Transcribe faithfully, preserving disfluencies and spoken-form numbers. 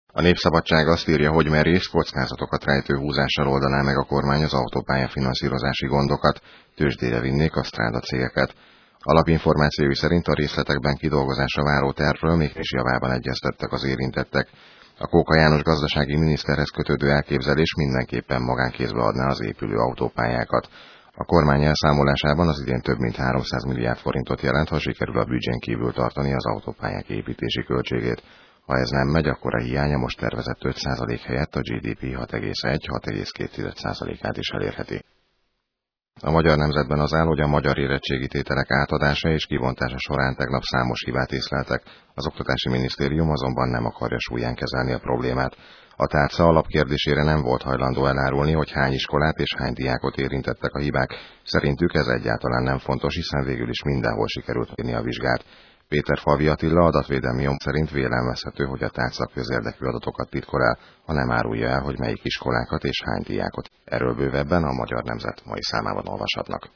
A Népszabadság azt írja, hogy merész, kockázatokat rejtő húzással oldaná meg a kormány az autópálya finanszírozási gondokat, tőzsdére vinnék a stráda cégeket. Alapinformációi szerint a részletekben kidolgozásra váró tervről mégis javában egyeztettek az érintettek. A Kóka János gazdasági miniszterhez kötődő elképzelés mindenképpen magánkézbe adná az épülő autópályákat. A kormány elszámolásában az idén több mint háromszáz milliárd forintot jelent, ha sikerül a büdzsén kívül tartani az autópályák építési költségét. Ha ez nem megy, akkor a hiánya most tervezett öt százalék helyett a gé dé pé hat egész egy-hat egész két százalékát is elérheti. A Magyar Nemzetben az áll, hogy a magyar érettségi tételek átadása és kibontása során tegnap számos hibát észleltek. Az Oktatási Minisztérium azonban nem akarja súlyán kezelni a problémát. A tárca alapkérdésére nem volt hajlandó elárulni, hogy hány iskolát és hány diákot érintettek a hibák. Szerintük ez egyáltalán nem fontos, hiszen végül is mindenhol sikerült írni a vizsgát. Péterfalvi Attila adatvédelmi omb szerint vélelmezhető, hogy a tárca közérdekű adatokat titkol el, ha nem árulja el, hogy melyik iskolákat és hány diákot. Erről bővebben a Magyar Nemzet mai számában olvashatnak.